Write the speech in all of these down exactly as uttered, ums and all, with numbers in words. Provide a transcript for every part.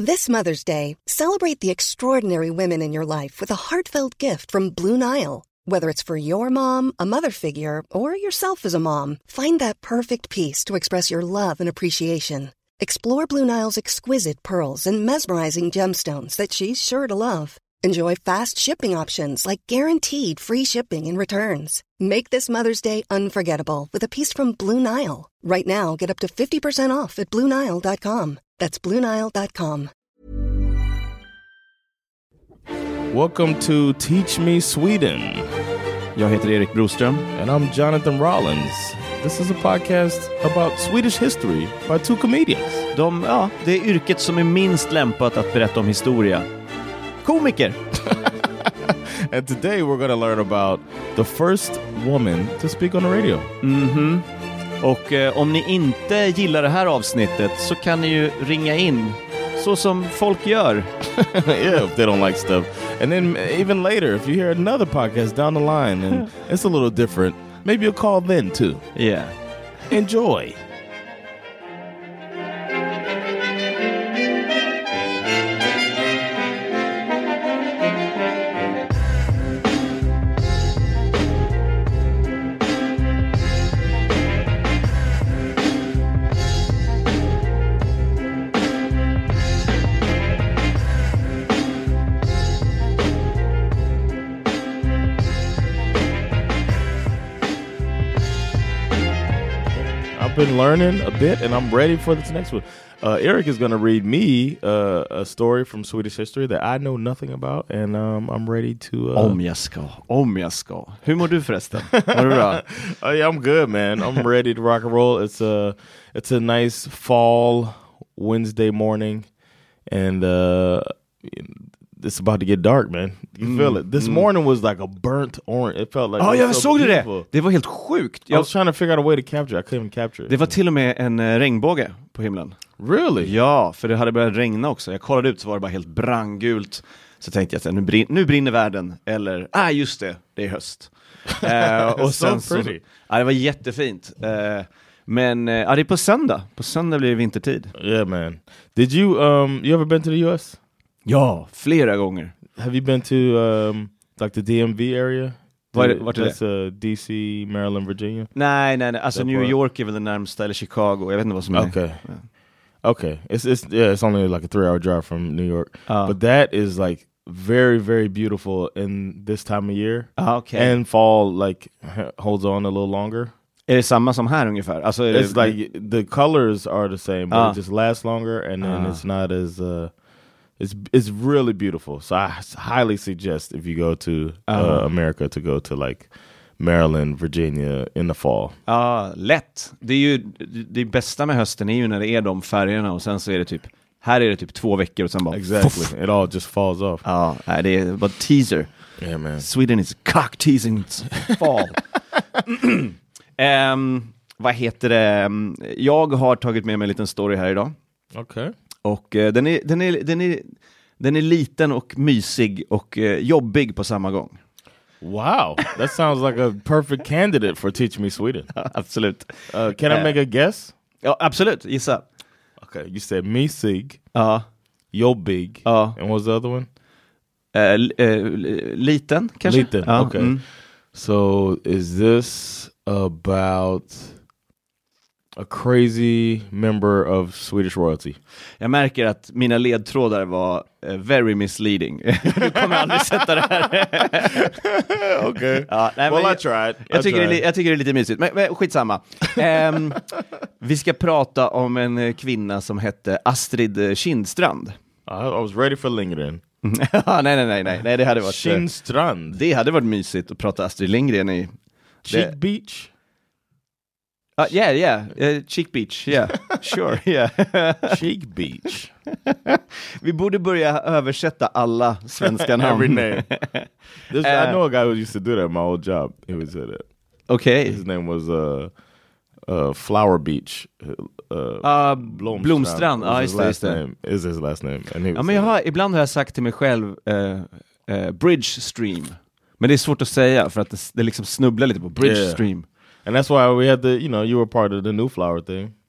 This Mother's Day, celebrate the extraordinary women in your life with a heartfelt gift from Blue Nile. Whether it's for your mom, a mother figure, or yourself as a mom, find that perfect piece to express your love and appreciation. Explore Blue Nile's exquisite pearls and mesmerizing gemstones that she's sure to love. Enjoy fast shipping options like guaranteed free shipping and returns. Make this Mother's Day unforgettable with a piece from Blue Nile. Right now, get up to fifty percent off at blue nile dot com. That's blue nile dot com. Welcome to Teach Me Sweden. Jag heter Erik Broström. And I'm Jonathan Rollins. This is a podcast about Swedish history by two comedians. De, ja, det är yrket som är minst lämpat att berätta om historia. Komiker. And today we're going to learn about the first woman to speak on the radio. Mhm. Och eh, om ni inte gillar det här avsnittet så kan ni ju ringa in så som folk gör. Yeah, if they don't like stuff. And then even later, if you hear another podcast down the line and it's a little different, maybe you'll call then too. Yeah. Enjoy. Been learning a bit and I'm ready for this next one. uh, Eric is going to read me uh, a story from Swedish history that I know nothing about and um, I'm ready to uh... Om jag ska, om jag ska. Hur mår du förresten? Mår du bra? Oh, yeah, I'm good, man. I'm ready to rock and roll. It's a, it's a nice fall Wednesday morning and uh, it's about to get dark, man. You mm, feel it. This mm. morning was like a burnt orange. It felt like... Ja, oh, jag so såg beautiful. det. Det var helt sjukt. Jag I was trying to figure out a way to capture it. I couldn't capture it. Det var till och med en uh, regnbåge på himlen. Really? Ja, för det hade börjat regna också. Jag kollade ut så var det bara helt brandgult. Så tänkte jag att nu, brin- nu brinner världen. Eller, ah just det, det är höst. uh, och sen so pretty. Så, ja, det var jättefint. Uh, men uh, ja, det är på söndag. På söndag blir det vintertid. Yeah, man. Did you, um, you ever been to the U S? Ja, flera gånger. Have you been to um, like the D M V area? Vart är, vart är That's uh, D C, Maryland, Virginia? Nej, nej, nej. Alltså New York är väl den närmsta, eller Chicago. Jag vet inte vad som är. Okay. Yeah. Okay. It's, it's, yeah, it's only like a three hour drive from New York. Uh. But that is like very, very beautiful in this time of year. Uh, okay. And fall like holds on a little longer. Är det samma som här ungefär? Alltså, är it's det, like the colors are the same, but uh. it just lasts longer and then uh. it's not as... Uh, It's it's really beautiful. So I highly suggest if you go to uh, uh-huh. America to go to like Maryland, Virginia in the fall. Ja, ah, lätt. Det är ju det bästa med hösten är ju när det är de färgerna och sen så är det typ här är det typ två veckor och sen bara exactly. Fuff. It all just falls off. Ja, ah, det är bara teaser. Yeah, man. Sweden is cock teasing fall. um, vad heter det? Jag har tagit med mig en liten story här idag. Okej. Okay. Och uh, den, är, den, är, den, är, den är liten och mysig och uh, jobbig på samma gång. Wow, that sounds like a perfect candidate for Teach Me Sweden. Absolut. Uh, can I uh, make a guess? Ja, absolut. Gissa. Okay, you said mysig, uh. jobbig, uh. and what's the other one? Uh, l- uh, liten, kanske? Liten, uh, okay. Mm. So is this about... a crazy member of Swedish royalty? Jag märker att mina ledtrådar var uh, very misleading. Du kommer aldrig sätta det här. Okej. Okay. Ja, nej, well, jag, I tried. Jag, I tycker tried. Det, jag tycker det är lite mysigt. Men, men skitsamma. um, vi ska prata om en kvinna som hette Astrid Kindstrand. I, I was ready for Lindgren. nej, nej, nej, nej, nej. Det hade varit... Kindstrand. Det hade varit mysigt att prata Astrid Lindgren i... Cheek det, Beach? Uh, yeah, yeah. Uh, Cheek Beach, yeah. Sure, yeah. Cheek Beach. Vi borde börja översätta alla svenska namn. Every name. This, uh, I know a guy who used to do that at my old job. He would say that. Okay. His name was uh, uh, Flower Beach. Uh, uh, Blomstrand. Blomstrand. Ja, just det. Just det. Is his last name. And he ja, men jag har, ibland har jag sagt till mig själv uh, uh, Bridge Stream. Men det är svårt att säga för att det, det liksom snubblar lite på Bridge yeah. Stream. And that's why we had the, you know, you were part of the New Flower thing.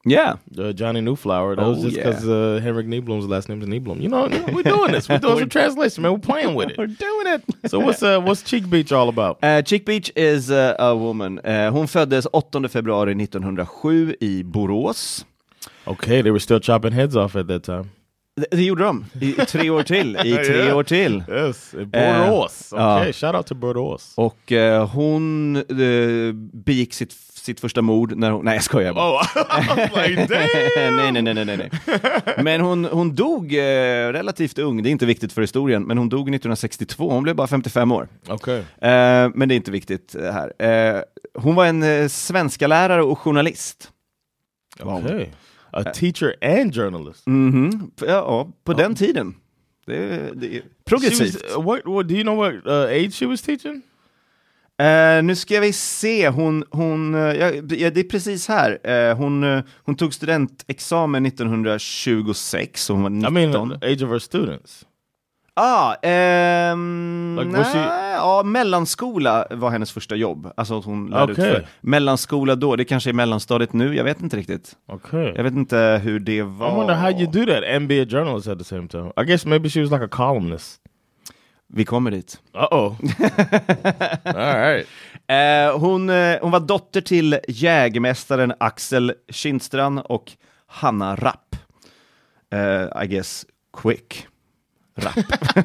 Yeah. Uh, Johnny Newflower. That Oh, was just yeah. because uh, Henrik Nieblom's last name is Nieblom. You know, you know, we're doing this. We're doing some translation, man. We're playing with it. We're doing it. So what's uh, what's Cheek Beach all about? Uh, Cheek Beach is uh, a woman. Uh, hon föddes åttonde februari nittonhundrasju i Borås. Okay, they were still chopping heads off at that time. Det, det gjorde de i, i tre år till. I tre Yeah. år till. Yes, Borås. Uh, okay, uh, shout out to Borås. Och uh, hon uh, begick sitt, sitt första mord när hon... Nej, jag skojar bara. Oh, I was like, damn! nej, nej, nej, nej, nej. Men hon, hon dog uh, relativt ung. Det är inte viktigt för historien. Men hon dog nittonhundrasextiotvå. Hon blev bara femtiofem år. Okay. Uh, men det är inte viktigt uh, här. Uh, hon var en uh, svenska lärare och journalist. Okay. A teacher and journalist. Mhm. Ja, på oh. den tiden. Det, det är progressivt. She was, what, what, do you know what uh, age she was teaching? Uh, nu ska vi se. Hon, hon, uh, ja, ja, det är precis här. Uh, hon, uh, hon tog studentexamen nittonhundratjugosex. Hon var nitton. I mean, the age of her students. Ah, ehm, Like, nej, she... ja, mellanskola var hennes första jobb. Alltså att hon lärde Okay. ut för mellanskola då, det kanske är mellanstadiet nu, jag vet inte riktigt. Okay. Jag vet inte hur det var. I wonder how you do that and be a journalist at the same time. I guess maybe she was like a columnist. Vi kommer dit. Uh-oh. All right. Eh, hon, eh, hon var dotter till jägmästaren Axel Kindstrand och Hanna Rapp. Eh, I guess quick. Rapp.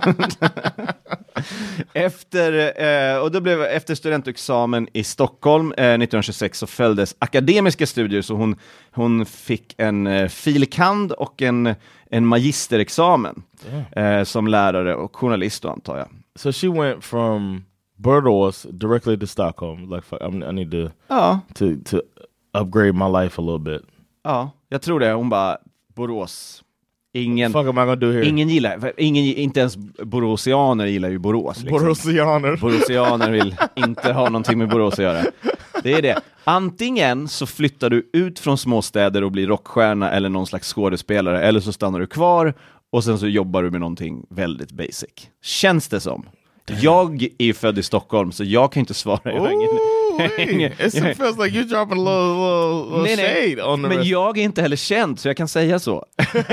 efter, eh, och då blev, efter studentexamen i Stockholm eh, nittonhundratjugosex så följdes akademiska studier, så hon, hon fick en eh, filkand och en, en magisterexamen eh, som lärare och journalist då, antar jag. So she went from Borås directly to Stockholm. Like, I, I need to, Ja. to to upgrade my life a little bit. Ja, jag tror det. Hon bara, Borås. Ingen, What the fuck am I gonna do here? ingen gillar, ingen, inte ens boråsianer gillar ju Borås. Liksom. Boråsianer. Boråsianer vill inte ha någonting med Borås att göra. Det är det. Antingen så flyttar du ut från småstäder och blir rockstjärna eller någon slags skådespelare, eller så stannar du kvar och sen så jobbar du med någonting väldigt basic. Känns det som. Jag är född i Stockholm, så jag kan inte svara. Jag har ingen, ingen, it feels like you're dropping a little, little, little nej, nej. shade on the Men rest. jag är inte heller känd, så jag kan säga så.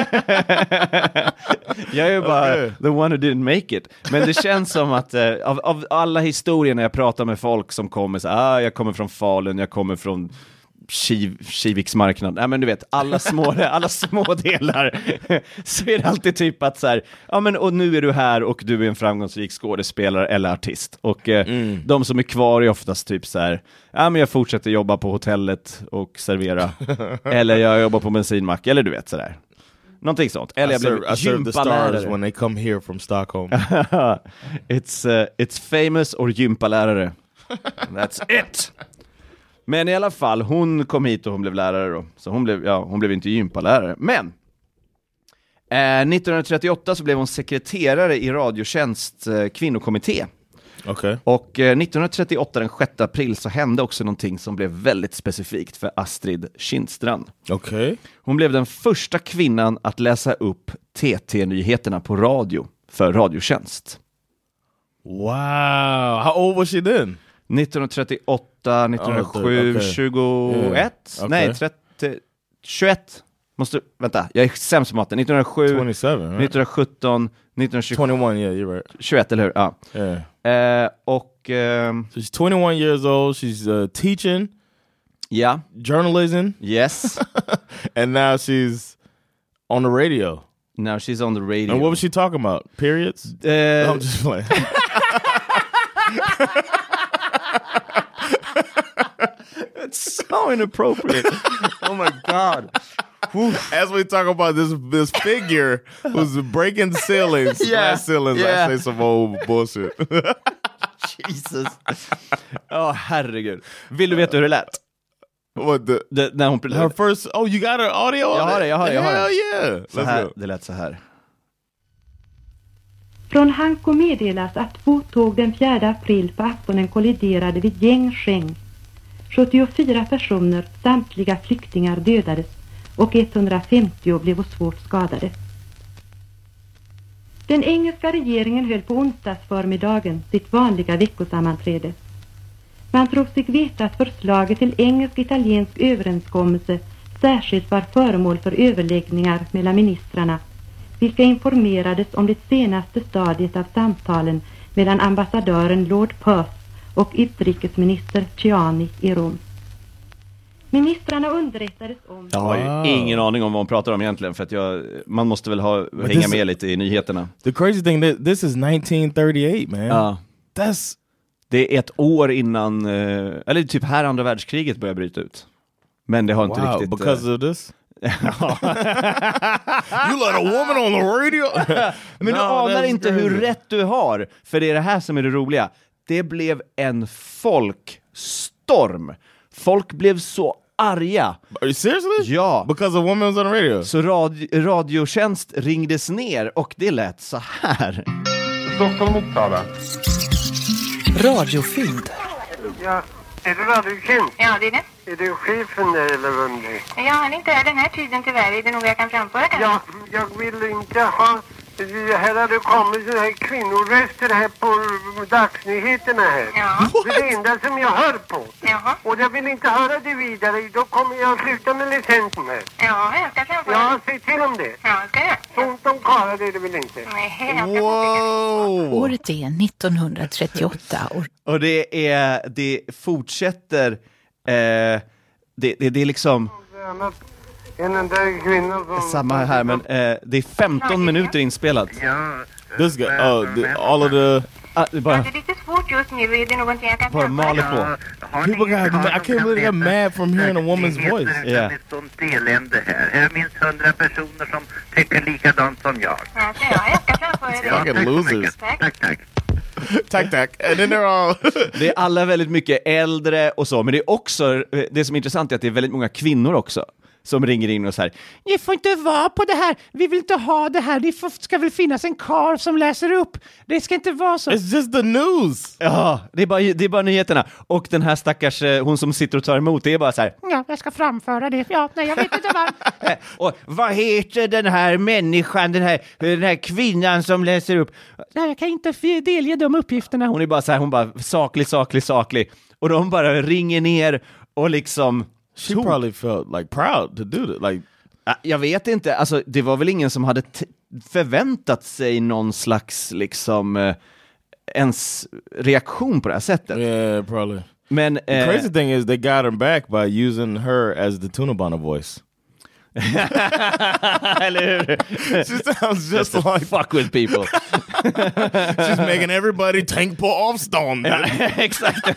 Jag är bara Okay. the one who didn't make it. Men det känns som att uh, av, av alla historier när jag pratar med folk som kommer så ah, jag kommer från Falun, jag kommer från Kiv, Kiviks marknad. Nej, men du vet, alla små, alla små delar så är det alltid typ att så här, ja men och nu är du här och du är en framgångsrik skådespelare eller artist. Och eh, mm. de som är kvar är oftast typ så här, ja men jag fortsätter jobba på hotellet och servera. Eller jag jobbar på bensinmack, eller du vet så där. Någonting sånt. Eller jag blev gympalärare. When they come here from Stockholm. it's, uh, it's famous or gympalärare. That's it! Men i alla fall, hon kom hit och hon blev lärare då. Så hon blev, ja, hon blev inte gympalärare. Men eh, nittonhundratrettioåtta så blev hon sekreterare i Radiotjänst eh, kvinnokommitté. Okay. Och eh, nittonhundratrettioåtta, den sjätte april, så hände också någonting som blev väldigt specifikt för Astrid Kindstrand. Okay. Hon blev den första kvinnan att läsa upp T T-nyheterna på radio för Radiotjänst. Wow, how old was she then? nittonhundratrettioåtta, nittonhundrasju, oh, okay. tjugoett? Yeah. Okay. Nej, trettio, tjugoett. Måste, vänta, jag är sämst på matten. nittonhundrasju, twenty-seven, right? nittonhundrasjutton, nittonhundratjugoett, twenty-one, yeah, you're right. tjugoett, eller hur? Ja. Yeah. Eh, och... Eh, so she's twenty-one years old, she's uh, teaching, ja. journalism, Yes. and now she's on the radio. Now she's on the radio. And what was she talking about? Periods? Uh, No, I'm just playing. It's so inappropriate. Oh my god. As we talk about this this figure who's breaking the ceilings, Yeah, glass ceilings, yeah. I say some old bullshit. Jesus. Åh, oh, herregud. Vill du veta hur det lät? What the? Det, när hon Her first, oh, you got her audio? Jag har det, jag har det, jag har det. Hell yeah! Så Let's här, go. det lät så här. Från Hanko meddelas att två tåg den fjärde april på aftonen kolliderade vid Gängsheng. sjuttiofyra personer, samtliga flyktingar, dödades och etthundrafemtio blev svårt skadade. Den engelska regeringen höll på onsdagsförmiddagen sitt vanliga veckosammanträde. Man tror sig veta att förslaget till engelsk-italiensk överenskommelse särskilt var föremål för överläggningar mellan ministrarna, vilka informerades om det senaste stadiet av samtalen mellan ambassadören Lord Perth och utrikesminister Ciani i Rom. Ministrarna underrättades om... Jag har ju Wow. ingen aning om vad hon pratar om egentligen, för att jag, man måste väl ha, hänga this- med lite i nyheterna. The crazy thing that this is nineteen thirty-eight, man. Ja. That's Det är ett år innan, eh, eller typ här andra världskriget börjar bryta ut. Men det har inte wow, riktigt... because of this. You let a woman on the radio. Men du No, anar that's inte crazy. hur rätt du har, för det är det här som är det roliga. Det blev en folkstorm. Folk blev så arga. Are you seriously? Ja. Because a woman was on the radio. Så radi- radiotjänst ringdes ner och det lät så här. Stockholm, Uppsala. Radiofynd. Ja, är du radiotjänst? Ja, det är det. Är du chefen där eller vem det är? Ja, han är inte här den här tiden tyvärr. Är det nog jag kan framföra kanske? Ja, jag vill inte ha... Här har det kommit sådana här kvinnoröster här på dagsnyheterna här. Ja. Det är det enda som jag hör på. Jaha. Och jag vill inte höra det vidare. Då kommer jag att sluta med licensen här. Ja, jag ska framföra. Ja, säg till om det. Ja, ska jag. Så ont om karlar är det väl inte? Nej, jag ska påpeka. Whoa. Året är nittonhundratrettioåtta och Och det är, det fortsätter, eh, det, det, det är liksom Annat än den där kvinnan som... samma här, men eh, det är femton minuter inspelat. Ja. This guy, uh, the, all of the Ah, det är Ja, bara, det är lite svårt just nu. Är det någonting jag kan bara framföra? maler på. people got. I can't believe they got mad from hearing a woman's voice. Yeah. Det är sånt elände här. Här minns hundra personer som tycker likadant som jag. Ja, så ja, jag ska framföra det. Fucking tack så losers. mycket. Tack. Tack, tack. Tack, tack. And then they're all. Det är alla väldigt mycket äldre och så, men det är också, det som är intressant är att det är väldigt många kvinnor också som ringer in och så här: ni får inte vara på det här, vi vill inte ha det här, det får, ska väl finnas en karl som läser upp, det ska inte vara så. It's just the news. Ja, det är bara, det är bara nyheterna. Och den här stackars, eh, hon som sitter och tar emot, det är bara så här: ja, jag ska framföra det, ja, nej, jag vet inte vad. Eh, och vad heter den här människan, den här, den här kvinnan som läser upp? Nej, jag kan inte f- delge de uppgifterna. Hon är bara så här, hon bara saklig, saklig, saklig. Och de bara ringer ner och liksom... She probably felt like proud to do that. Like, Ja, jag vet inte, alltså det var väl ingen som hade t- förväntat sig någon slags liksom eh, ens reaktion på det här sättet. yeah, probably. Men The eh, crazy thing is they got him back by using her as the Tunabana voice. eller hur? She sounds just like Fuck with people. she's making everybody tänk på avstånd. Exakt.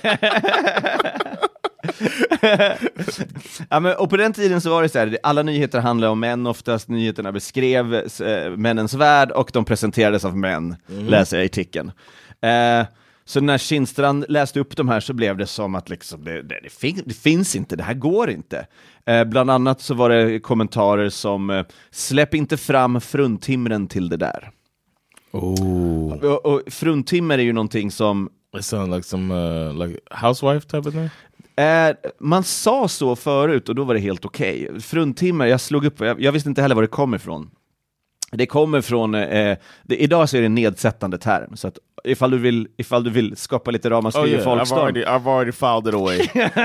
Ja, men, och på den tiden så var det så här, alla nyheter handlade om män, oftast nyheterna beskrev eh, männens värld och de presenterades av män, Mm. läser jag i artikeln. Eh, så när Kindstrand läste upp de här så blev det som att liksom, det, det, det, fin- det finns inte, det här går inte. Eh, bland annat så var det kommentarer som eh, släpp inte fram fruntimren till det där. Oh, Och, och fruntimmer är ju någonting som it sounds like some uh, like housewife type of thing. Eh, man sa så förut och då var det helt okej. Okay. Fruntimmer, jag slog upp, jag, jag visste inte heller var det kommer ifrån. Det kommer från, eh, det, idag så är det en nedsättande term, så att ifall du vill, ifall du vill skapa lite ramaskri Oh i yeah, I've folkstorm. already, I've already filed it away.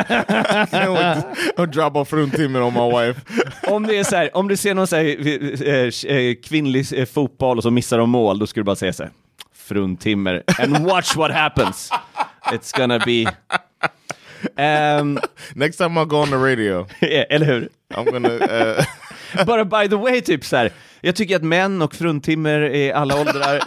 I'll drop off fruntimmer on my wife. Om det är så här, om du ser någon så här, eh, eh, kvinnlig eh, fotboll och så missar de mål, då ska du bara säga så här: fruntimmer, and watch what happens. It's gonna be... Um, Next time I'll go on the radio, eller hur? I'm gonna. Uh, Bara by the way, typ så här. Jag tycker att män och fruntimmer är alla åldrar.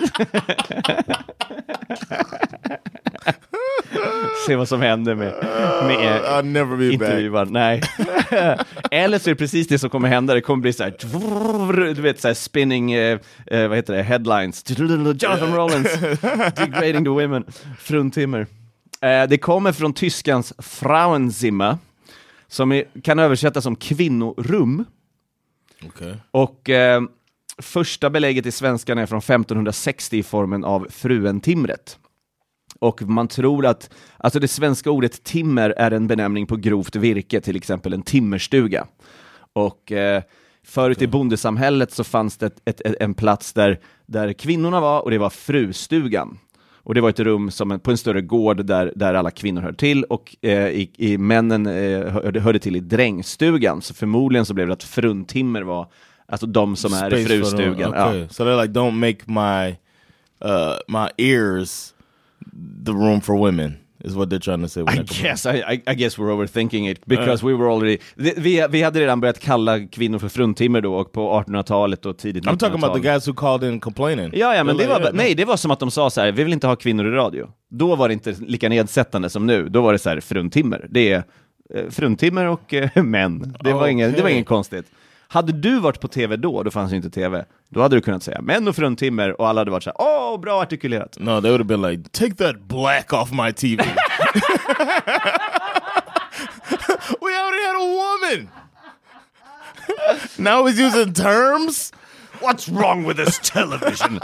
Se vad som händer med, med I'll never be back. intervjuaren. Nej. Eller så är det precis det som kommer hända. Det kommer bli så här, du vet, så här spinning, eh, vad heter det, headlines. Jonathan Rollins degrading the women. Fruntimmer. Eh, det kommer från tyskans Frauenzimmer, som är, kan översättas som kvinnorum. Okay. Och eh, första belägget i svenskan är från femtonhundrasextio i formen av fruentimret. Och man tror att, alltså det svenska ordet timmer är en benämning på grovt virke, till exempel en timmerstuga. Och eh, förut i bondesamhället så fanns det ett, ett, en plats där, där kvinnorna var, och det var frustugan. Och det var ett rum som en, på en större gård där, där alla kvinnor hör till och eh, i, i männen eh, hörde, hörde till i drängstugan. Så förmodligen så blev det att fruntimmer var alltså de som är i frustugan. Okay. Ja. So they're like, don't make my uh, my ears the room for women. Is what they're trying to say. I guess I, I, I guess we're overthinking it because uh. we were already vi, vi hade redan börjat kalla kvinnor för fruntimmer då och på artonhundratalet och tidigt I'm talking about the guys who called in complaining. Ja, ja men They're det like, var yeah, nej, no. det var som att de sa så här, vi vill inte ha kvinnor i radio. Då var det inte lika nedsättande som nu. Då var det så här fruntimmer. Det är eh, fruntimmer och eh, män. Det var okay. ingen det var ingen konstigt. Hade du varit på tv då, då fanns ju inte tv. Då hade du kunnat säga män och fruntimmer och alla hade varit så här, åh, oh, bra artikulerat. No, they would have been like, take that black off my T V. We already had a woman. Now he's using terms? What's wrong with this television?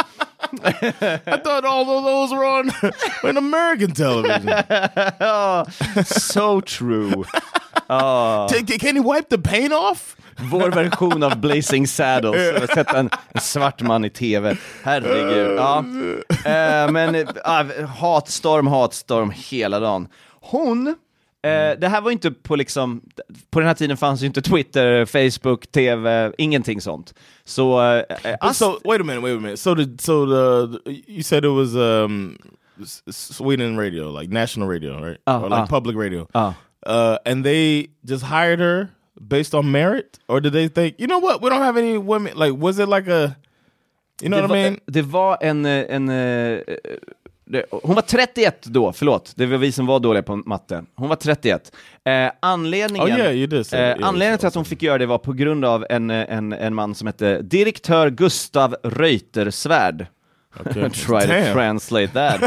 I thought all of those were on in American television. Oh, so true. Oh. T- can you wipe the paint off? Vår version av Blazing Saddles. Jag har sett en, en svart man i tv. Herregud. Ja. Uh, men uh, hatstorm, hatstorm hela dagen. Hon, uh, det här var inte på liksom, på den här tiden fanns ju inte Twitter, Facebook, tv, ingenting sånt. Så, uh, Ast- so wait a minute, wait a minute. So the so the you said it was um Sweden radio, like national radio, right? Uh, or like uh, public radio. Uh. Uh, and they just hired her based on merit, or did they think, you know what, we don't have any women? Like, was it like a, you know det what var, I mean? Det var en, en, en det, hon var trettioett då, förlåt, det var vi som var dåliga på matte. Hon var trettioett. Eh, anledningen, oh, yeah, you did say, eh, yeah, anledningen till att hon fick göra det var på grund av en, en, en man som hette direktör Gustav Reuterswärd. Okay. Try to translate that.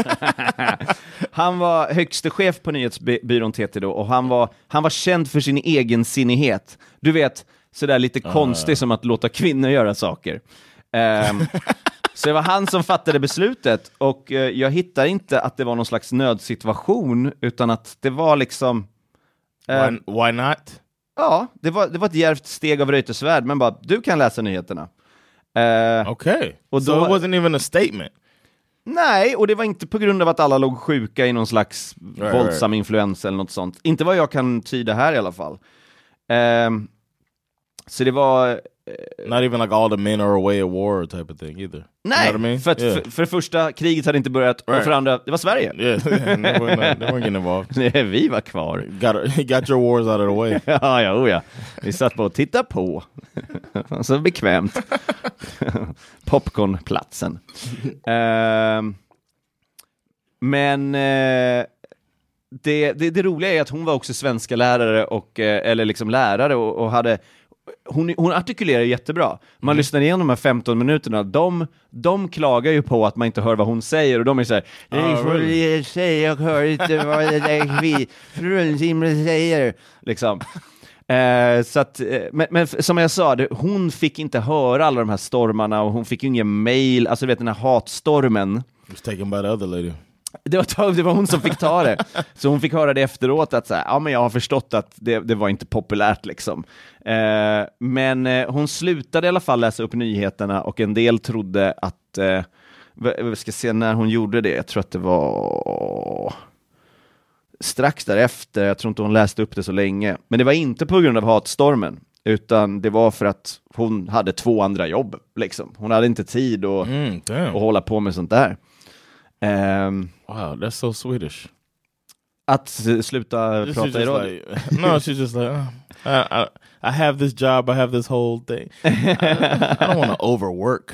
Han var högste chef på nyhetsbyrån T T då, och han var, han var känd för sin egensinnighet. Du vet, sådär lite uh. konstigt som att låta kvinnor göra saker. Um, så det var han som fattade beslutet, och uh, jag hittar inte att det var någon slags nödsituation, utan att det var liksom... Uh, why, why not? Ja, det var, det var ett djärvt steg av Reuterswärd, men bara, du kan läsa nyheterna. Uh, okay, och so då, it wasn't even a statement. Nej, och det var inte på grund av att alla låg sjuka i någon slags right, våldsam right. influens eller något sånt. Inte vad jag kan tyda här i alla fall. Um, så det var... Uh, Not even like all the men are away at war type of thing either. Nej, you know what I mean? för, att, yeah. för, för det första, kriget hade inte börjat, right. och för andra, det var Sverige. Yeah, they weren't, they weren't getting involved. Nej, vi var kvar. Got, got your wars out of the way. ja, ja, oh ja. Vi satt på och tittade på. Så bekvämt. Popcornplatsen. uh, men uh, det, det, det roliga är att hon var också svenska lärare och, uh, eller liksom lärare och, och hade Hon, hon artikulerar jättebra. Man mm. lyssnar igenom de här femton minuterna. De, de klagar ju på att man inte hör vad hon säger. Och de är så här, jag får really? säga, jag hör inte vad fruntimmer säger. Liksom. Eh, så att, men, men som jag sa, det, hon fick inte höra alla de här stormarna. Och hon fick ju ingen mail. Alltså du vet, den här hatstormen. It's taken by the other lady. Det var, det var hon som fick ta det. Så hon fick höra det efteråt att så här, ja, men jag har förstått att det, det var inte populärt liksom. Eh, men eh, hon slutade i alla fall läsa upp nyheterna, och en del trodde att eh, vi ska se när hon gjorde det. Jag tror att det var strax därefter. Jag tror inte hon läste upp det så länge. Men det var inte på grund av hatstormen, utan det var för att hon hade två andra jobb liksom. Hon hade inte tid att, mm, att hålla på med sånt där. Um, wow, that's so Swedish. Att sluta she's prata i radio. Like, no, she's just like, oh, I, I, I have this job, I have this whole thing. I, I don't want to overwork.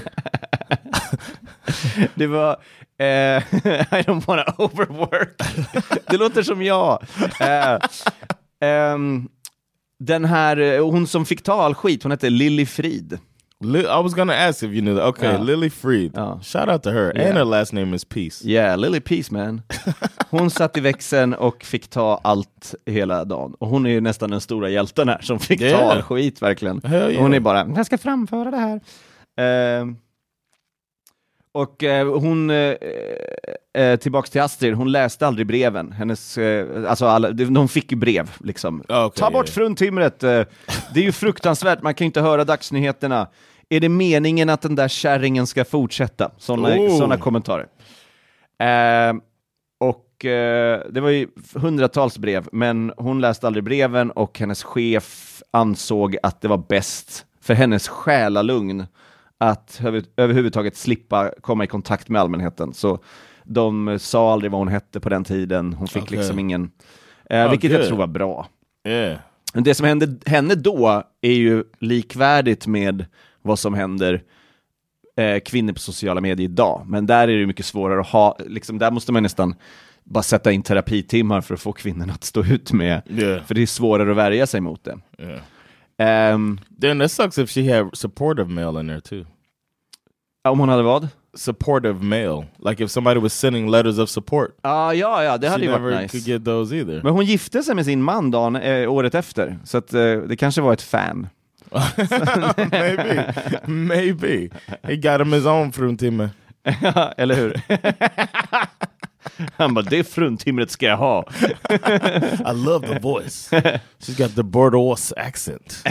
Det var uh, I don't want to overwork. Det låter som jag. Uh, um, den här, hon som fick ta all skit, hon hette Lily Frid. I was gonna ask if you knew that. Okay, yeah. Lily Freed. Yeah. Shout out to her. Yeah. And her last name is Peace. Yeah, Lily Peace, man. Hon satt i växeln och fick ta allt hela dagen. Och hon är ju nästan den stora hjälten här som fick yeah. ta all skit, verkligen. Yeah. Hon är bara, jag ska framföra det här. Uh, och uh, hon, uh, uh, tillbaks till Astrid, hon läste aldrig breven. Hennes, uh, alltså alla, de fick ju brev, liksom. Okay, ta bort yeah. fruntimret. Uh, det är ju fruktansvärt, man kan ju inte höra dagsnyheterna. Är det meningen att den där kärringen ska fortsätta? Såna, oh. såna kommentarer. Eh, och eh, det var ju hundratals brev, men hon läste aldrig breven och hennes chef ansåg att det var bäst för hennes själalugn att över, överhuvudtaget slippa komma i kontakt med allmänheten. Så de sa aldrig vad hon hette på den tiden. Hon fick okay. liksom ingen... Eh, oh, vilket good. Jag tror var bra. Yeah. Det som hände henne då är ju likvärdigt med vad som händer eh, kvinnor på sociala medier idag. Men där är det mycket svårare att ha... Liksom, där måste man nästan bara sätta in terapitimmar för att få kvinnorna att stå ut med. Yeah. För det är svårare att värja sig mot det. Yeah. Um, Then that sucks if she had supportive mail in there too. Om hon hade vad? Supportive mail. Like if somebody was sending letters of support. Ah, ja, ja, det hade ju varit nice. Could get those either. Men hon gifte sig med sin man dagen, eh, året efter. Så att, eh, det kanske var ett fan. Maybe. Maybe. He got him his own fruntimme. Eller hur? Han bara, det fruntimret ska jag ha. I love the voice. She's got the Bordeaux accent.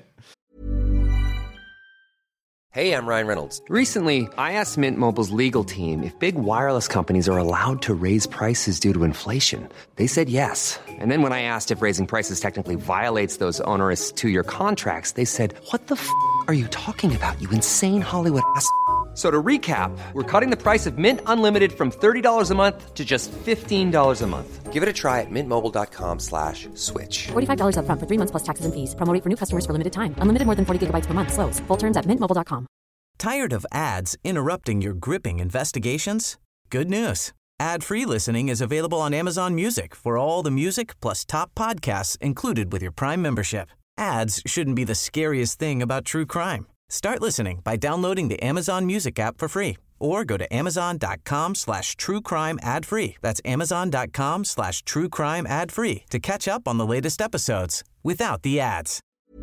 Hey, I'm Ryan Reynolds. Recently, I asked Mint Mobile's legal team if big wireless companies are allowed to raise prices due to inflation. They said yes. And then when I asked if raising prices technically violates those onerous two-year contracts, they said, what the f*** are you talking about, you insane Hollywood ass f- So to recap, we're cutting the price of Mint Unlimited from thirty dollars a month to just fifteen dollars a month. Give it a try at mintmobile.com slash switch. forty-five dollars up front for three months plus taxes and fees. Promo rate for new customers for limited time. Unlimited more than forty gigabytes per month. Slows full terms at mint mobile dot com. Tired of ads interrupting your gripping investigations? Good news. Ad-free listening is available on Amazon Music for all the music plus top podcasts included with your Prime membership. Ads shouldn't be the scariest thing about true crime. Start listening by downloading the Amazon Music app for free or go to amazon.com slash true crime ad free. That's amazon.com slash true crime ad free to catch up on the latest episodes without the ads.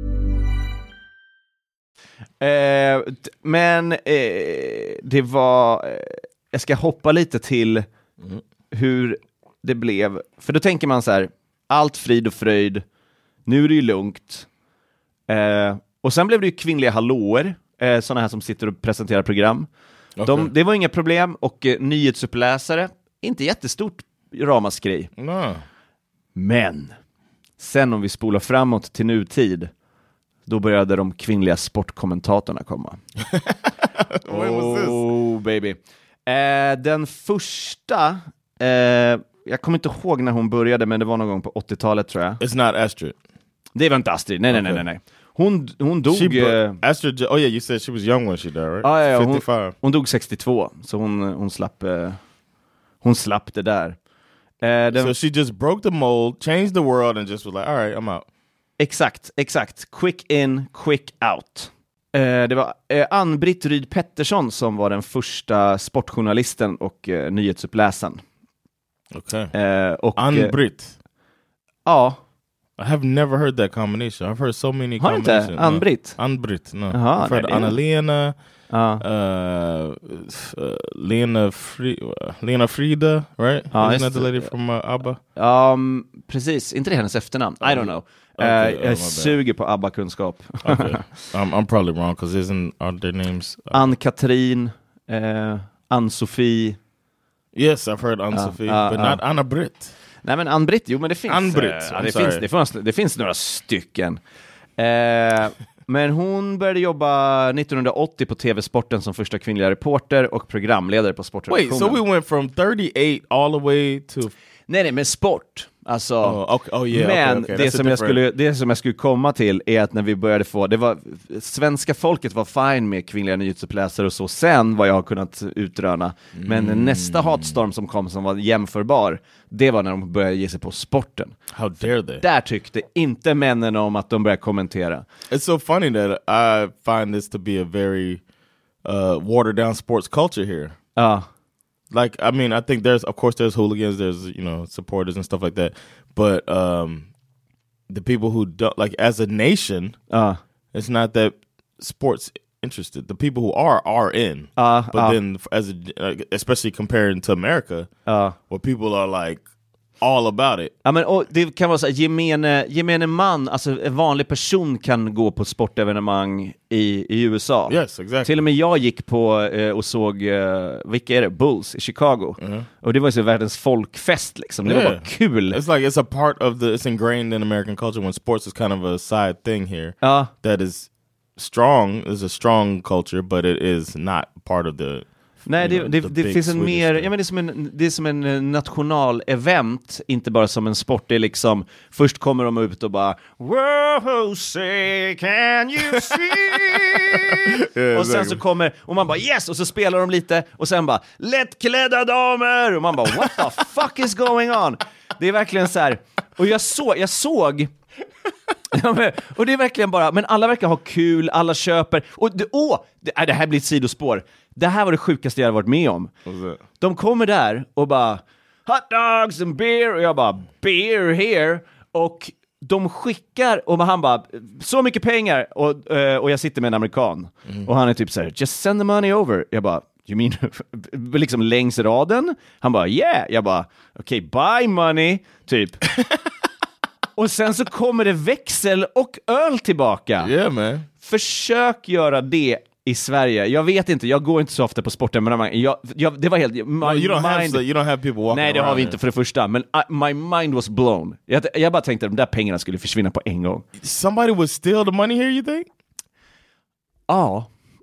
Eh, men eh, det var... Eh, jag ska hoppa lite till mm. hur det blev. För då tänker man så här, allt frid och fröjd. Nu är det ju lugnt. Eh, Och sen blev det ju kvinnliga hallåer, eh, sådana här som sitter och presenterar program. Okay. De, det var inga problem, och eh, nyhetsuppläsare, inte jättestort ramaskri. No. Men sen om vi spolar framåt till nutid, då började de kvinnliga sportkommentatorerna komma. Oh baby. Eh, den första, eh, jag kommer inte ihåg när hon började, men det var någon gång på åttiotalet tror jag. It's not Astrid. Det var inte Astrid, nej, okay. nej, nej, nej. Hon, hon dog... She, Astrid, oh yeah, you said she was young when she died, right? Ah, ja, hon, hon dog sextiotvå, så hon, hon, slapp, eh, hon slapp det där. Eh, den, so she just broke the mold, changed the world and just was like, all right, I'm out. Exakt, exakt. Quick in, quick out. Eh, det var eh, Ann-Britt Ryd Pettersson som var den första sportjournalisten och eh, nyhetsuppläsaren. Okej. Okay. Eh, Ann-Britt? Eh, ja. I have never heard that combination. I've heard so many Har combinations. Har inte? Ann-Britt? No. Ann-Britt, no. Aha, I've heard nej, Anna-Lena, ja. uh, uh, Lena, Fri- uh, Lena Frida, right? Ja, Isn't that the lady from uh, ABBA? Um, precis, inte det hennes efternamn? I don't know. Okay, uh, jag oh, suger på ABBA-kunskap. Okay. I'm, I'm probably wrong, because isn't are their names... Uh, Ann-Katrin, uh, Ann-Sofie. Yes, I've heard Ann-Sofie, uh, uh, but uh. not Anna-Britt. Nej, men Ann-Britt, jo men det finns, Ann-Britt, äh, ja, det, finns det, finns, det finns några stycken. Eh, men hon började jobba nittonhundraåttio på T V-sporten som första kvinnliga reporter och programledare på sportredaktionen. Wait, so we went from thirty-eight all the way to... Nej, nej, men sport. Alltså, oh, okay. Oh, yeah, men okay, okay. det, som jag skulle, det som jag skulle komma till är att när vi började få, det var, svenska folket var fine med kvinnliga nyhetsuppläsare och så sen vad jag har kunnat utröna. Men mm. nästa hatstorm som kom som var jämförbar, det var när de började ge sig på sporten. How dare they? Där tyckte inte männen om att de började kommentera. It's so funny that I find this to be a very uh, watered down sports culture here. Ja. Uh. Like, I mean, I think there's, of course, there's hooligans, there's, you know, supporters and stuff like that. But um, the people who don't, like, as a nation, uh. it's not that sports interested. The people who are, are in. Uh, but uh. then, as a, especially comparing to America, uh. where people are like, all about it. Ja, men, och det kan vara så här, gemene, gemene man, alltså en vanlig person kan gå på sportevenemang i, i U S A. Yes, exactly. Till och med jag gick på eh, och såg, eh, vilka är det? Bulls i Chicago. Mm-hmm. Och det var ju så världens folkfest liksom. Det yeah. var bara kul. It's like it's a part of the, it's ingrained in American culture when sports is kind of a side thing here. Ja. That is strong, is a strong culture, but it is not part of the... Nej, det, det, det finns en mer, ja, men det är som en, det är som en national-event, inte bara som en sport. Det är liksom, först kommer de ut och bara wow, say, can you see? yeah, och sen exactly. så kommer, och man bara yes, och så spelar de lite, och sen bara lättklädda damer, och man bara what the fuck is going on? Det är verkligen så här, och jag, så, jag såg ja, men, och det är verkligen bara, men alla verkar ha kul, alla köper, och det, åh, det, det här blir ett sidospår. Det här var det sjukaste jag har varit med om. De kommer där och bara hot dogs and beer, och jag bara beer here, och de skickar, och han bara så mycket pengar, och, och jag sitter med en amerikan mm. och han är typ så här, just send the money over. Jag bara, you mean liksom längs raden? Han bara yeah. Jag bara okej, okay, buy money typ. Och sen så kommer det växel och öl tillbaka. Yeah, man. Försök göra det i Sverige. Jag vet inte, jag går inte så ofta på sporten, men jag, jag, det var helt... My no, you, don't mind, have, so you don't have people walking. Nej, det har vi inte för det första, men I, my mind was blown. Jag, jag bara tänkte att de där pengarna skulle försvinna på en gång. Somebody would steal the money here, you think? Ja.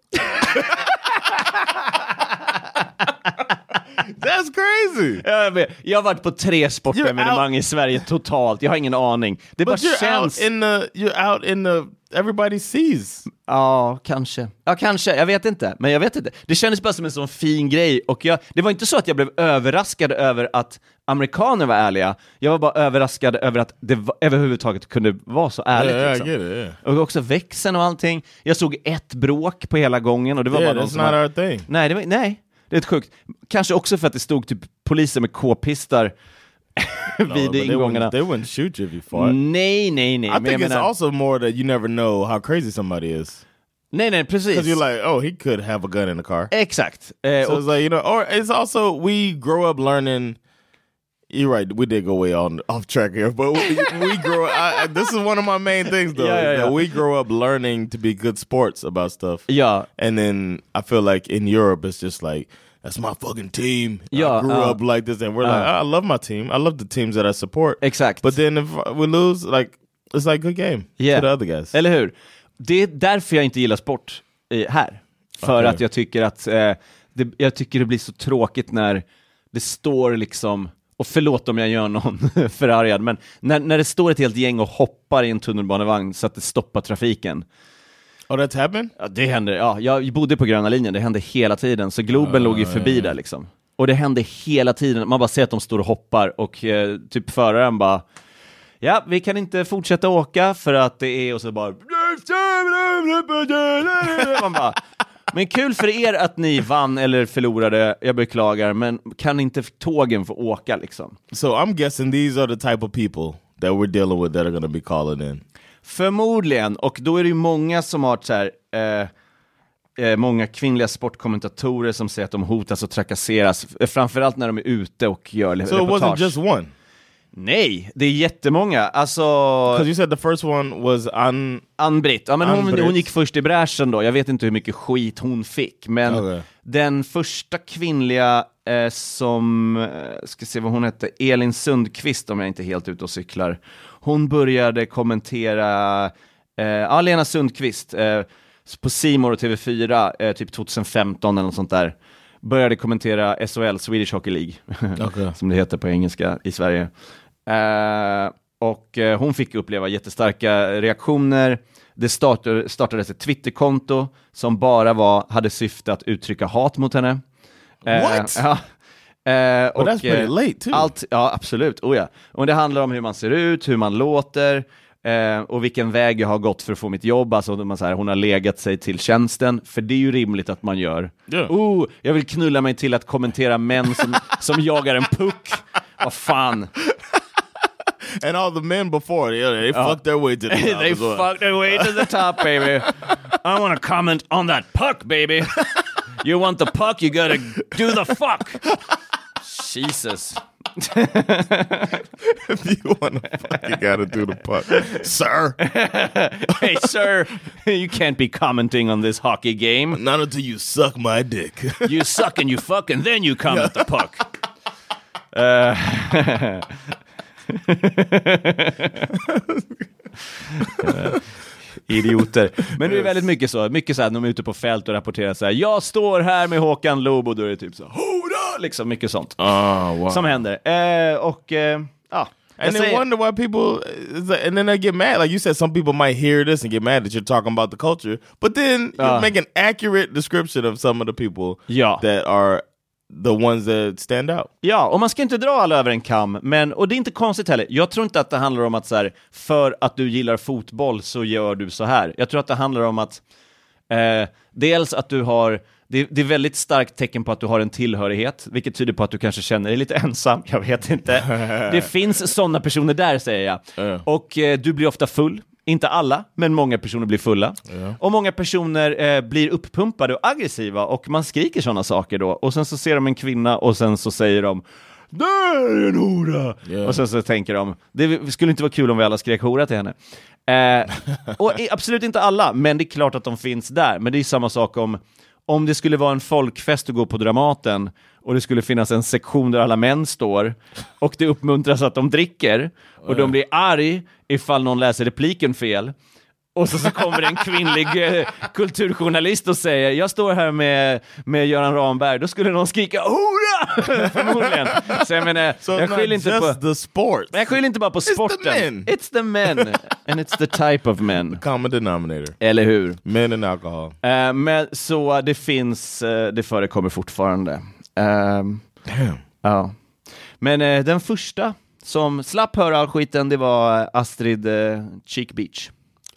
That's crazy. Jag, jag har varit på tre sportevenemang i Sverige totalt. Jag har ingen aning. Det But bara you're känns... out in the, you're out in the... Everybody sees. Ja, kanske. Ja, kanske. Jag vet inte. Men jag vet inte. Det kändes bara som en sån fin grej. Och jag, det var inte så att jag blev överraskad över att amerikaner var ärliga. Jag var bara överraskad över att det var, överhuvudtaget kunde vara så ärligt. Yeah, liksom. I get it, yeah. Och också växeln och allting. Jag såg ett bråk på hela gången. Och det var yeah, bara that's not var, our thing. Nej, det var, nej, det är ett sjukt. Kanske också för att det stod typ poliser med k-pistar vid no, ingångarna. They wouldn't, they wouldn't shoot you if you fought. Nej, nej, nej. I men think jag it's menar, also more that you never know how crazy somebody is. Nej, nej, precis. Because you're like, oh, he could have a gun in the car. Exakt. Uh, so och, it's like, you know, or it's also, we grow up learning, you're right, we did go way on off track here, but we, we grow up, I, this is one of my main things though, yeah, yeah, yeah. we grow up learning to be good sports about stuff. Yeah. And then I feel like in Europe, it's just like, that's my fucking team. Yeah, I grew uh, up like this, and we're uh, like, I love my team. I love the teams that I support. Exakt. But then if we lose, like, it's like good game yeah. to the other guys. Eller hur? Det är därför jag inte gillar sport i, här. För okay. att jag tycker att eh, det, jag tycker det blir så tråkigt när det står liksom, och förlåt om jag gör någon förargad, men när, när det står ett helt gäng och hoppar i en tunnelbanevagn så att det stoppar trafiken. Oh, that's happened? Ja, det händer. Ja, jag bodde på gröna linjen. Det hände hela tiden. Så Globen uh, låg ju förbi yeah. där liksom. Och det hände hela tiden. Man bara ser att de står och hoppar. Och eh, typ föraren bara, ja, vi kan inte fortsätta åka för att det är, och så bara man bara, men kul för er att ni vann eller förlorade. Jag beklagar, men kan inte tågen få åka liksom? So I'm guessing these are the type of people that we're dealing with that are going to be calling in. Förmodligen, och då är det ju många som har så här, eh, eh, många kvinnliga sportkommentatorer som säger att de hotas och trakasseras, framförallt när de är ute och gör so reportage. So it wasn't just one? Nej, det är jättemånga. Alltså, because you said the first one was Ann Ann-Britt. Ja, men hon, Ann-Britt. hon gick först i bräschen då. Jag vet inte hur mycket skit hon fick, men okay. den första kvinnliga eh, som eh, ska se vad hon hette, Elin Sundqvist, om jag inte är helt ute och cyklar. Hon började kommentera eh, ja, Lena Sundqvist eh, på C More och T V fyra eh, typ tjugohundrafemton eller något sånt där. Började kommentera S H L, Swedish Hockey League, okay. som det heter på engelska i Sverige. Eh, och eh, hon fick uppleva jättestarka reaktioner. Det startade, startades ett Twitterkonto som bara var, hade syfte att uttrycka hat mot henne. Eh, What? Ja. Eh, och, that's pretty late too. Allt, ja, absolut. Oh, ja. Och det handlar om hur man ser ut, hur man låter eh, och vilken väg jag har gått för att få mitt jobb. Alltså man, så här, hon har legat sig till tjänsten, för det är ju rimligt att man gör. Yeah. Oh, jag vill knulla mig till att kommentera män som, som jagar en puck. Vad fan. And all the men before, yeah, they uh, fucked their way to the top. They well. fucked their way to the top, baby. I want to comment on that puck, baby. You want the puck, you gotta do the fuck. Jesus. If you want to fuck, you gotta do the puck. Sir. Hey, sir, you can't be commenting on this hockey game. Not until you suck my dick. You suck and you fuck and then you comment the puck. Uh, idioter. Men det är väldigt mycket så. Mycket så här när de är ute på fält och rapporterar så här: jag står här med Håkan Loob, och då är det typ så hurra! Liksom mycket sånt. Oh, wow. Som händer. Eh, och eh, ja. And then säger... wonder why people, and then they get mad. Like you said, some people might hear this and get mad that you're talking about the culture, but then you uh. make an accurate description of some of the people ja. that are the ones that stand out. Ja, och man ska inte dra alla över en kam, men, och det är inte konstigt heller. Jag tror inte att det handlar om att så här, för att du gillar fotboll så gör du så här. Jag tror att det handlar om att eh, dels att du har Det, det är väldigt starkt tecken på att du har en tillhörighet, vilket tyder på att du kanske känner dig lite ensam. Jag vet inte. Det finns sådana personer där, säger jag. Uh. Och eh, du blir ofta full. Inte alla, men många personer blir fulla. Uh. Och många personer eh, blir uppumpade och aggressiva, och man skriker sådana saker då. Och sen så ser de en kvinna och sen så säger de: det är en hora! Yeah. Och sen så tänker de: det skulle inte vara kul om vi alla skrek hora till henne. Eh, och absolut inte alla, men det är klart att de finns där. Men det är samma sak om Om det skulle vara en folkfest och gå på Dramaten och det skulle finnas en sektion där alla män står och det uppmuntras att de dricker och oh, de blir arg ifall någon läser repliken fel. Och så, så kommer en kvinnlig eh, kulturjournalist och säger: jag står här med, med Göran Ramberg. Då skulle någon skrika hurra! Förmodligen. Så jag menar, so jag skyller inte på the sport. Jag skyller inte bara på sporten. It's the men. It's the men. And it's the type of men. The common denominator. Eller hur? Men and alcohol. Uh, men så det finns, uh, det förekommer fortfarande. Uh, Damn. Ja. Men uh, den första som slapp höra all skiten, det var Astrid uh, Cheek Beach.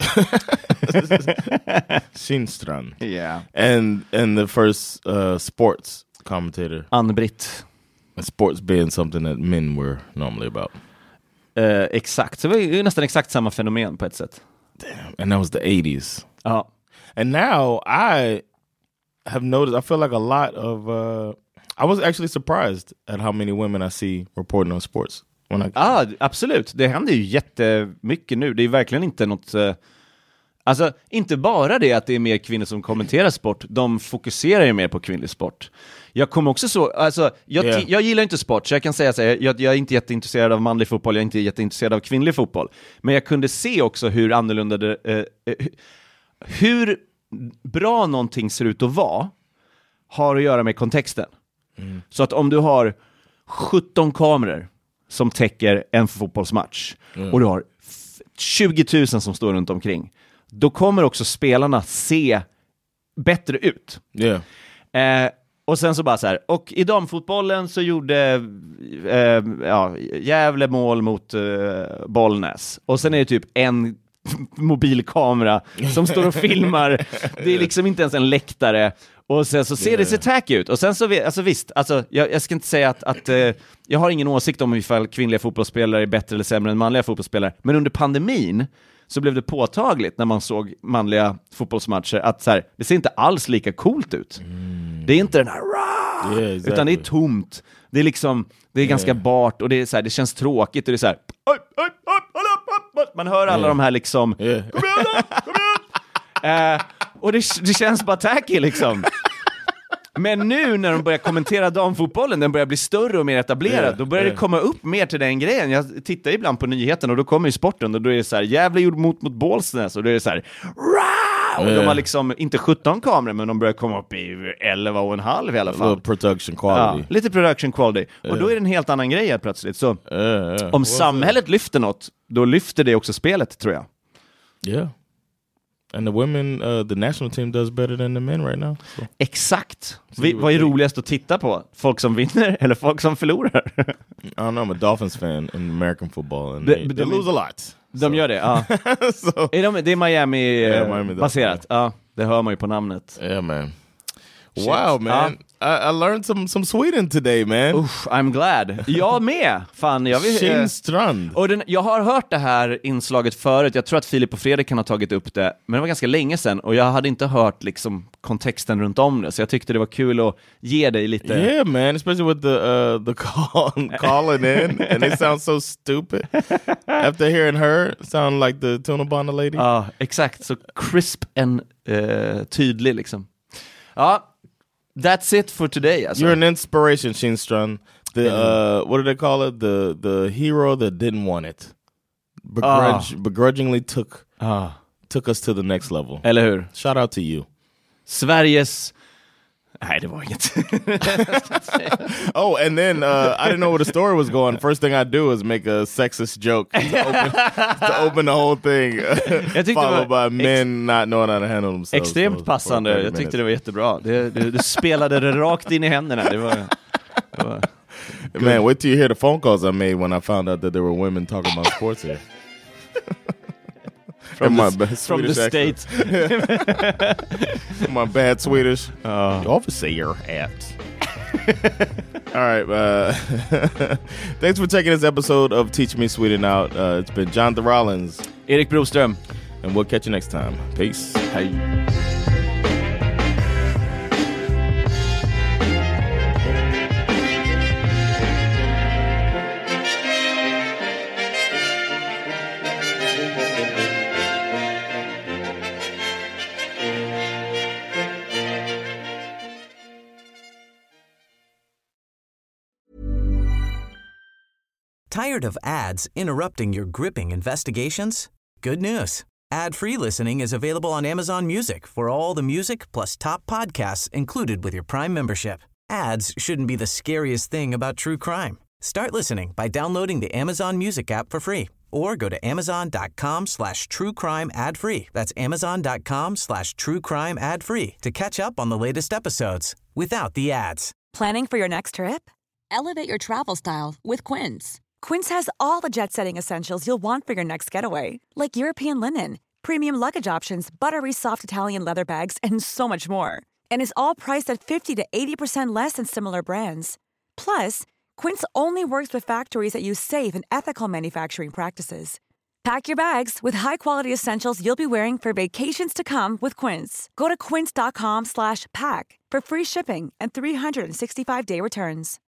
Shinstrand. Yeah. And and the first uh, sports commentator, Ann-Britt. Sports being something that men were normally about. Uh, exakt. Så det var ju nästan exakt samma fenomen på ett sätt. Damn. And that was the eighties. Ja. And now I have noticed, I feel like a lot of uh, I was actually surprised at how many women I see reporting on sports. Ja, ah, absolut. Det händer ju jättemycket nu. Det är verkligen inte något... Uh, alltså, inte bara det att det är mer kvinnor som kommenterar sport. De fokuserar ju mer på kvinnlig sport. Jag kommer också så... Alltså, jag, yeah. jag gillar inte sport, så jag kan säga så här, jag, jag är inte jätteintresserad av manlig fotboll, jag är inte jätteintresserad av kvinnlig fotboll. Men jag kunde se också hur annorlunda det... Uh, uh, hur bra någonting ser ut att vara har att göra med kontexten. Mm. Så att om du har sjutton kameror som täcker en fotbollsmatch mm. och du har tjugo tusen som står runt omkring, då kommer också spelarna se bättre ut. Yeah. Eh, och sen så bara så här, och i damfotbollen så gjorde eh, ja, Gävle mål mot eh, Bollnäs. Och sen är det typ en mobilkamera som står och filmar. Det är liksom inte ens en läktare. Och sen så ser yeah. det så tacky ut. Och sen så, alltså visst, alltså, jag, jag ska inte säga att, att eh, jag har ingen åsikt om ifall kvinnliga fotbollsspelare är bättre eller sämre än manliga fotbollsspelare. Men under pandemin så blev det påtagligt när man såg manliga fotbollsmatcher att så här, det ser inte alls lika coolt ut. Mm. Det är inte den här rah, yeah, exactly. utan det är tomt. Det är liksom, det är yeah. ganska bart och det är så här, det känns tråkigt och det är så här, oj, oj, oj, man hör alla yeah. de här liksom yeah. kom igen då, kom igen. Uh, och det, det känns bara tacky liksom. Men nu när de börjar kommentera damfotbollen, den börjar bli större och mer etablerad, yeah, då börjar yeah. det komma upp mer till den grejen. Jag tittar ibland på nyheten och då kommer ju sporten och då är det så här, Gävle gjorde mot mot Bålsnäs och då är det så här och yeah. de har liksom inte sjutton kameror, men de börjar komma upp i elva och en halv i alla fall. Lite production quality. Ja, lite production quality. Yeah. Och då är det en helt annan grej helt plötsligt. Så yeah, yeah. om What's samhället that? lyfter något, då lyfter det också spelet, tror jag. Ja. Yeah. And the women, uh, the national team does better than the men right now. So. Exakt. Vi, vad är roligast att titta på? Folk som vinner eller folk som förlorar? I don't know, I'm a Dolphins fan in American football and they, they, they lose a lot. De so. gör det, ja. so. är de, det är Miami, yeah, Miami baserat. Ja, det hör man ju på namnet. Yeah, man. Shit. Wow, man. I, I learned some, some Sweden today, man. Uff, I'm glad. Jag med. Fan, jag vill... Kindstrand. Och den, jag har hört det här inslaget förut. Jag tror att Filip och Fredrik kan ha tagit upp det. Men det var ganska länge sedan. Och jag hade inte hört liksom kontexten runt om det. Så jag tyckte det var kul att ge dig lite... Yeah, man. Especially with the, uh, the call, calling in. And they sound so stupid. After hearing her, sound like the tunnelbana lady. Ja, uh, exakt. Så crisp and uh, tydlig liksom. Ja. That's it for today. Alltså. You're an inspiration, Kindstrand. The uh, what do they call it? The the hero that didn't want it, Begrudge, oh. begrudgingly took oh. took us to the next level. Eller hur? Shout out to you, Sveriges. Nej, det var inget. Oh, and then uh, I didn't know where the story was going. First thing I do is make a sexist joke to open, to open the whole thing. Followed by men not knowing how to handle themselves. Extremt passande. Jag tyckte det var jättebra. Det, det, det spelade det rakt in i händerna. Det var, det var man, wait till you hear the phone calls I made when I found out that there were women talking about sports here. From, my the, from the States. My bad Swedish. Uh, you always say you're at. All right. Uh, thanks for checking this episode of Teach Me Sweden out. Uh, it's been Jonathan Rollins. Erik Broström. And we'll catch you next time. Peace. Hej. Tired of ads interrupting your gripping investigations? Good news. Ad-free listening is available on Amazon Music for all the music plus top podcasts included with your Prime membership. Ads shouldn't be the scariest thing about true crime. Start listening by downloading the Amazon Music app for free or go to amazon.com slash true crime ad free. That's amazon.com slash true crime ad free to catch up on the latest episodes without the ads. Planning for your next trip? Elevate your travel style with Quince. Quince has all the jet-setting essentials you'll want for your next getaway, like European linen, premium luggage options, buttery soft Italian leather bags, and so much more. And is all priced at fifty to eighty percent less than similar brands. Plus, Quince only works with factories that use safe and ethical manufacturing practices. Pack your bags with high-quality essentials you'll be wearing for vacations to come with Quince. Go to quince.com slash pack for free shipping and three sixty-five day returns.